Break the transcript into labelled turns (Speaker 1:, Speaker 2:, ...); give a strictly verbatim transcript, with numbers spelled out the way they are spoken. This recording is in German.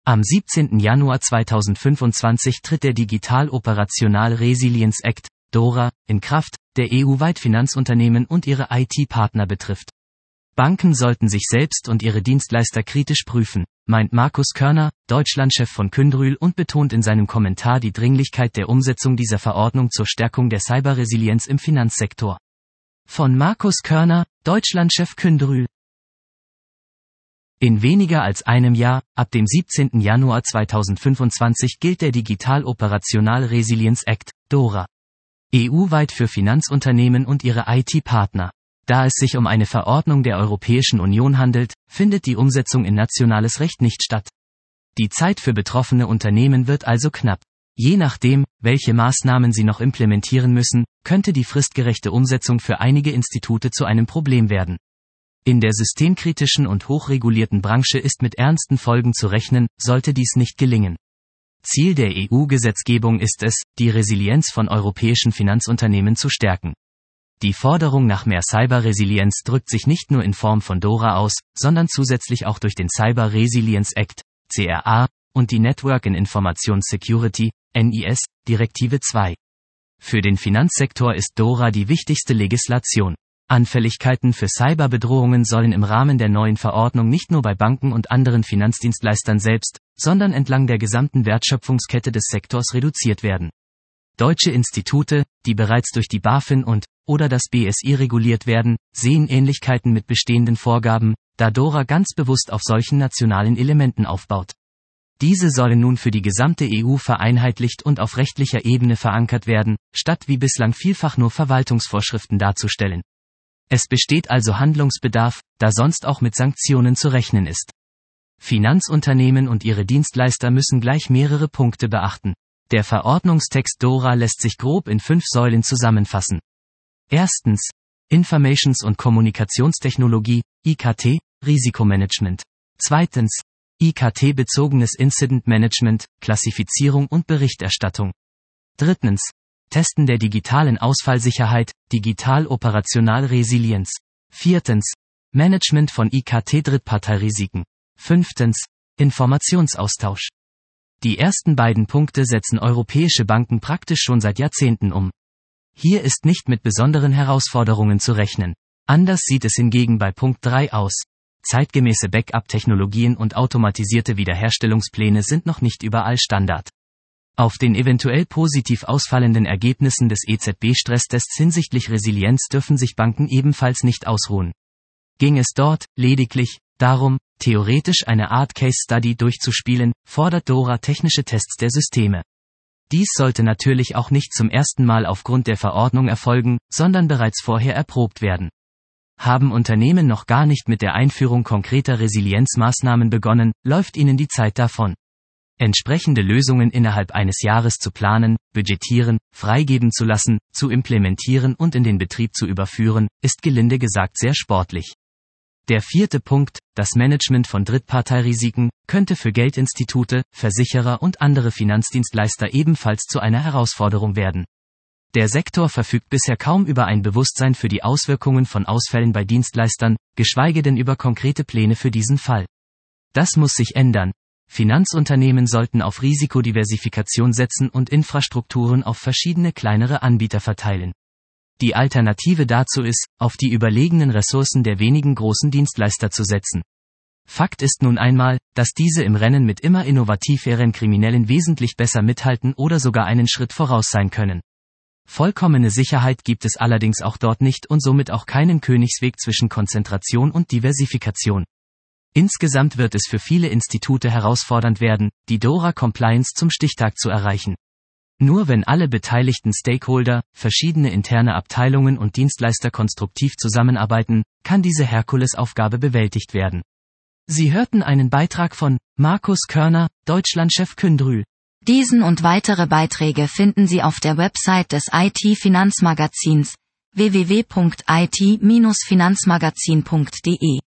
Speaker 1: Am siebzehnten Januar zweitausendfünfundzwanzig tritt der Digital Operational Resilience Act, DORA, in Kraft, der E U-weit Finanzunternehmen und ihre I T-Partner betrifft. Banken sollten sich selbst und ihre Dienstleister kritisch prüfen, meint Markus Körner, Deutschlandchef von Kyndryl, und betont in seinem Kommentar die Dringlichkeit der Umsetzung dieser Verordnung zur Stärkung der Cyberresilienz im Finanzsektor. Von Markus Körner, Deutschlandchef Kyndryl. In weniger als einem Jahr, ab dem siebzehnten Januar zweitausendfünfundzwanzig, gilt der Digital Operational Resilience Act, DORA. E U-weit für Finanzunternehmen und ihre I T-Partner. Da es sich um eine Verordnung der Europäischen Union handelt, findet die Umsetzung in nationales Recht nicht statt. Die Zeit für betroffene Unternehmen wird also knapp. Je nachdem, welche Maßnahmen sie noch implementieren müssen, könnte die fristgerechte Umsetzung für einige Institute zu einem Problem werden. In der systemkritischen und hochregulierten Branche ist mit ernsten Folgen zu rechnen, sollte dies nicht gelingen. Ziel der E U-Gesetzgebung ist es, die Resilienz von europäischen Finanzunternehmen zu stärken. Die Forderung nach mehr Cyberresilienz drückt sich nicht nur in Form von DORA aus, sondern zusätzlich auch durch den Cyber Resilience Act, C R A, und die Network and Information Security, N I S, Direktive zwei. Für den Finanzsektor ist DORA die wichtigste Legislation. Anfälligkeiten für Cyberbedrohungen sollen im Rahmen der neuen Verordnung nicht nur bei Banken und anderen Finanzdienstleistern selbst, sondern entlang der gesamten Wertschöpfungskette des Sektors reduziert werden. Deutsche Institute, die bereits durch die BaFin und oder das B S I reguliert werden, sehen Ähnlichkeiten mit bestehenden Vorgaben, da DORA ganz bewusst auf solchen nationalen Elementen aufbaut. Diese sollen nun für die gesamte E U vereinheitlicht und auf rechtlicher Ebene verankert werden, statt wie bislang vielfach nur Verwaltungsvorschriften darzustellen. Es besteht also Handlungsbedarf, da sonst auch mit Sanktionen zu rechnen ist. Finanzunternehmen und ihre Dienstleister müssen gleich mehrere Punkte beachten. Der Verordnungstext DORA lässt sich grob in fünf Säulen zusammenfassen. Erstens. Informations- und Kommunikationstechnologie, I K T, Risikomanagement. Zweitens. I K T-bezogenes Incident Management, Klassifizierung und Berichterstattung. Drittens. Testen der digitalen Ausfallsicherheit, Digital Operational Resilienz. Viertens. Management von I K T-Drittparteirisiken. Fünftens. Informationsaustausch. Die ersten beiden Punkte setzen europäische Banken praktisch schon seit Jahrzehnten um. Hier ist nicht mit besonderen Herausforderungen zu rechnen. Anders sieht es hingegen bei Punkt drei aus. Zeitgemäße Backup-Technologien und automatisierte Wiederherstellungspläne sind noch nicht überall Standard. Auf den eventuell positiv ausfallenden Ergebnissen des E Z B-Stresstests hinsichtlich Resilienz dürfen sich Banken ebenfalls nicht ausruhen. Ging es dort lediglich darum, theoretisch eine Art Case Study durchzuspielen, fordert DORA technische Tests der Systeme. Dies sollte natürlich auch nicht zum ersten Mal aufgrund der Verordnung erfolgen, sondern bereits vorher erprobt werden. Haben Unternehmen noch gar nicht mit der Einführung konkreter Resilienzmaßnahmen begonnen, läuft ihnen die Zeit davon. Entsprechende Lösungen innerhalb eines Jahres zu planen, budgetieren, freigeben zu lassen, zu implementieren und in den Betrieb zu überführen, ist gelinde gesagt sehr sportlich. Der vierte Punkt, das Management von Drittparteirisiken, könnte für Geldinstitute, Versicherer und andere Finanzdienstleister ebenfalls zu einer Herausforderung werden. Der Sektor verfügt bisher kaum über ein Bewusstsein für die Auswirkungen von Ausfällen bei Dienstleistern, geschweige denn über konkrete Pläne für diesen Fall. Das muss sich ändern. Finanzunternehmen sollten auf Risikodiversifikation setzen und Infrastrukturen auf verschiedene kleinere Anbieter verteilen. Die Alternative dazu ist, auf die überlegenen Ressourcen der wenigen großen Dienstleister zu setzen. Fakt ist nun einmal, dass diese im Rennen mit immer innovativeren Kriminellen wesentlich besser mithalten oder sogar einen Schritt voraus sein können. Vollkommene Sicherheit gibt es allerdings auch dort nicht und somit auch keinen Königsweg zwischen Konzentration und Diversifikation. Insgesamt wird es für viele Institute herausfordernd werden, die DORA-Compliance zum Stichtag zu erreichen. Nur wenn alle beteiligten Stakeholder, verschiedene interne Abteilungen und Dienstleister konstruktiv zusammenarbeiten, kann diese Herkulesaufgabe bewältigt werden. Sie hörten einen Beitrag von Markus Körner, Deutschlandchef Kyndryl.
Speaker 2: Diesen und weitere Beiträge finden Sie auf der Website des I T-Finanzmagazins w w w punkt i t Bindestrich finanzmagazin punkt d e.